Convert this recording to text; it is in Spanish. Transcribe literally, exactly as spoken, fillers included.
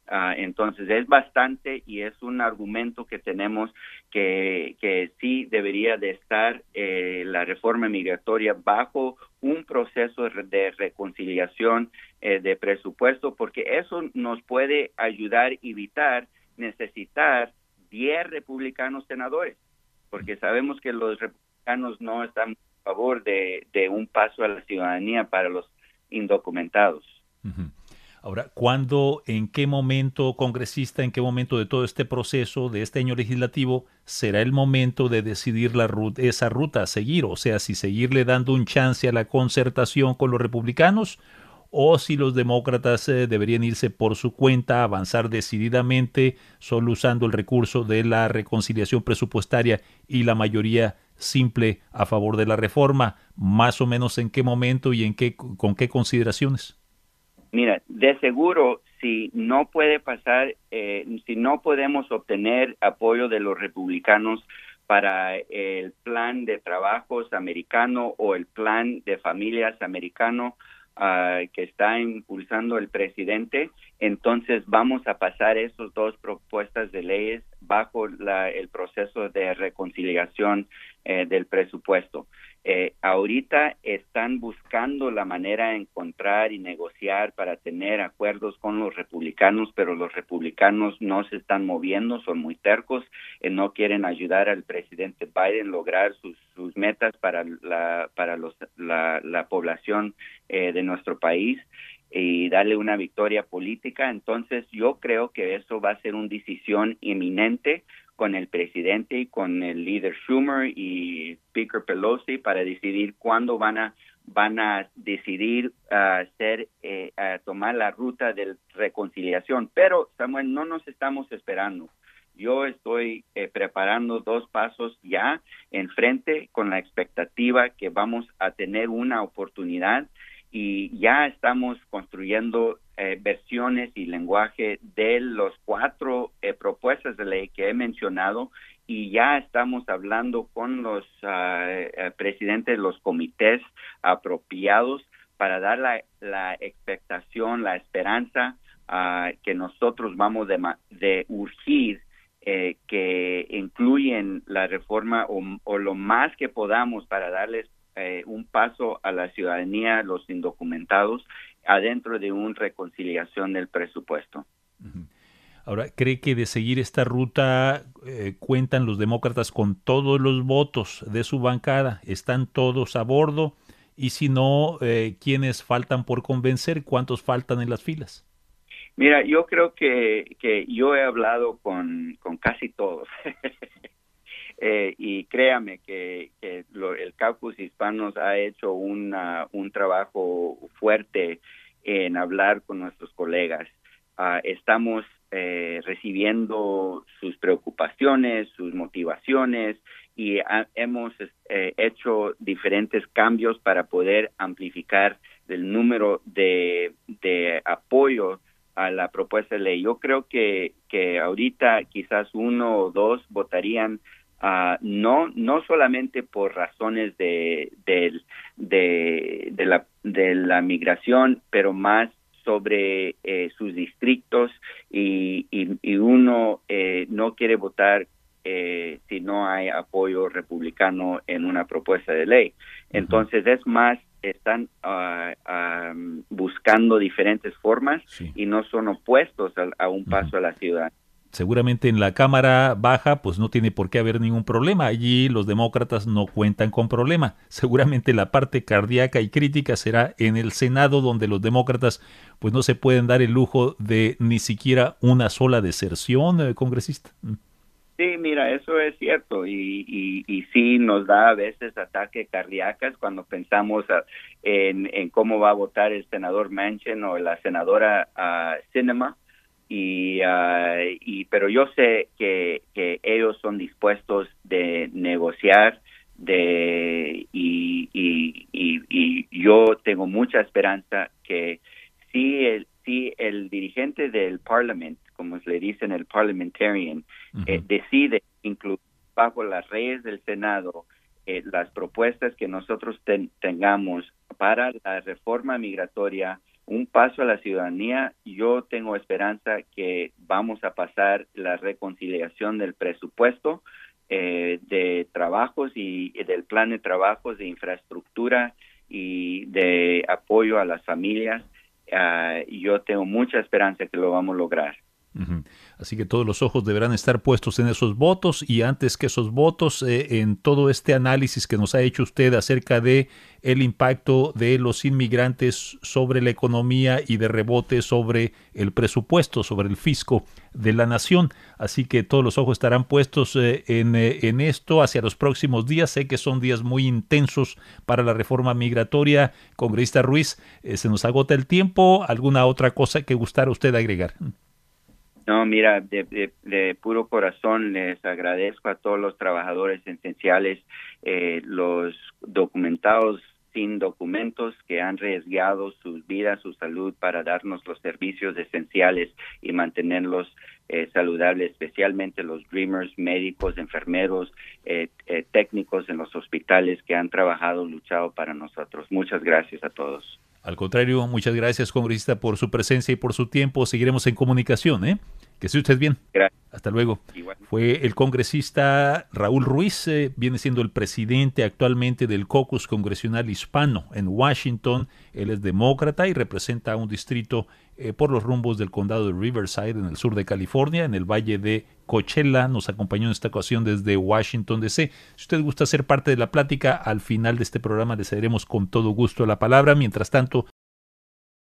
Uh, entonces es bastante y es un argumento que tenemos que, que sí debería de estar eh, la reforma migratoria bajo un proceso de reconciliación eh, de presupuesto, porque eso nos puede ayudar a evitar necesitar diez republicanos senadores, porque sabemos que los republicanos no están a favor de, de un paso a la ciudadanía para los indocumentados. Uh-huh. Ahora, ¿cuándo, en qué momento, congresista, en qué momento de todo este proceso, de este año legislativo, será el momento de decidir la ruta, esa ruta a seguir? O sea, si seguirle dando un chance a la concertación con los republicanos o si los demócratas eh, deberían irse por su cuenta, avanzar decididamente, solo usando el recurso de la reconciliación presupuestaria y la mayoría simple a favor de la reforma. Más o menos en qué momento y en qué, con qué consideraciones. Mira, de seguro, si no puede pasar, eh, si no podemos obtener apoyo de los republicanos para el plan de trabajos americano o el plan de familias americano uh, que está impulsando el presidente, entonces vamos a pasar esas dos propuestas de leyes bajo la, el proceso de reconciliación eh, del presupuesto. Eh, ahorita están buscando la manera de encontrar y negociar para tener acuerdos con los republicanos, pero los republicanos no se están moviendo, son muy tercos, eh, no quieren ayudar al presidente Biden a lograr sus, sus metas para la, para los, la, la población eh, de nuestro país y darle una victoria política. Entonces yo creo que eso va a ser una decisión inminente con el presidente y con el líder Schumer y Speaker Pelosi para decidir cuándo van a van a decidir uh, hacer eh, a tomar la ruta de reconciliación. Pero Samuel, no nos estamos esperando. Yo estoy eh, preparando dos pasos ya enfrente con la expectativa que vamos a tener una oportunidad y ya estamos construyendo eh, versiones y lenguaje de los cuatro eh, propuestas de ley que he mencionado y ya estamos hablando con los uh, presidentes de los comités apropiados para dar la, la expectación, la esperanza uh, que nosotros vamos de, de urgir eh, que incluyen la reforma o, o lo más que podamos para darles Eh, un paso a la ciudadanía, los indocumentados, adentro de una reconciliación del presupuesto. Ahora, ¿cree que de seguir esta ruta eh, cuentan los demócratas con todos los votos de su bancada? ¿Están todos a bordo? Y si no, eh, ¿quiénes faltan por convencer? ¿Cuántos faltan en las filas? Mira, yo creo que, que yo he hablado con, con casi todos. Eh, y créame que, que lo, el Caucus Hispanos ha hecho una, un trabajo fuerte en hablar con nuestros colegas. Uh, estamos eh, recibiendo sus preocupaciones, sus motivaciones y ha, hemos eh, hecho diferentes cambios para poder amplificar el número de, de apoyo a la propuesta de ley. Yo creo que, que ahorita quizás uno o dos votarían Uh, no no solamente por razones de de, de, de, la, de la migración, pero más sobre eh, sus distritos y, y, y uno eh, no quiere votar eh, si no hay apoyo republicano en una propuesta de ley. Entonces es más, están uh, um, buscando diferentes formas sí. y no son opuestos a, a un paso uh-huh. a la ciudad. Seguramente en la Cámara Baja pues no tiene por qué haber ningún problema. Allí los demócratas no cuentan con problema. Seguramente la parte cardíaca y crítica será en el Senado, donde los demócratas pues no se pueden dar el lujo de ni siquiera una sola deserción, eh, congresista. Sí, mira, eso es cierto y, y, y sí nos da a veces ataques cardíacos cuando pensamos uh, en, en cómo va a votar el senador Manchin o la senadora uh, Sinema. Y, uh, y pero yo sé que, que ellos son dispuestos de negociar de y, y, y, y yo tengo mucha esperanza que si el si el dirigente del Parliament, como se le dice en el Parliamentarian, uh-huh. eh, decide incluir bajo las leyes del Senado eh, las propuestas que nosotros ten, tengamos para la reforma migratoria un paso a la ciudadanía. Yo tengo esperanza que vamos a pasar la reconciliación del presupuesto eh, de trabajos y, y del plan de trabajos de infraestructura y de apoyo a las familias. Uh, yo tengo mucha esperanza que lo vamos a lograr. Uh-huh. Así que todos los ojos deberán estar puestos en esos votos y antes que esos votos eh, en todo este análisis que nos ha hecho usted acerca de el impacto de los inmigrantes sobre la economía y de rebote sobre el presupuesto, sobre el fisco de la nación. Así que todos los ojos estarán puestos eh, en, eh, en esto hacia los próximos días. Sé que son días muy intensos para la reforma migratoria. Congresista Ruiz, eh, se nos agota el tiempo. ¿Alguna otra cosa que gustara usted agregar? No, mira, de, de, de puro corazón les agradezco a todos los trabajadores esenciales, eh, los documentados sin documentos que han arriesgado sus vidas, su salud para darnos los servicios esenciales y mantenerlos eh, saludables, especialmente los Dreamers, médicos, enfermeros, eh, eh, técnicos en los hospitales que han trabajado, luchado para nosotros. Muchas gracias a todos. Al contrario, muchas gracias, congresista, por su presencia y por su tiempo. Seguiremos en comunicación, ¿eh? Que esté usted bien. Gracias. Hasta luego. Igual. Fue el congresista Raúl Ruiz, eh, viene siendo el presidente actualmente del Caucus Congresional Hispano en Washington. Él es demócrata y representa a un distrito eh, por los rumbos del condado de Riverside, en el sur de California, en el valle de Coachella. Nos acompañó en esta ocasión desde Washington, D C. Si usted gusta ser parte de la plática, al final de este programa le cederemos con todo gusto la palabra. Mientras tanto,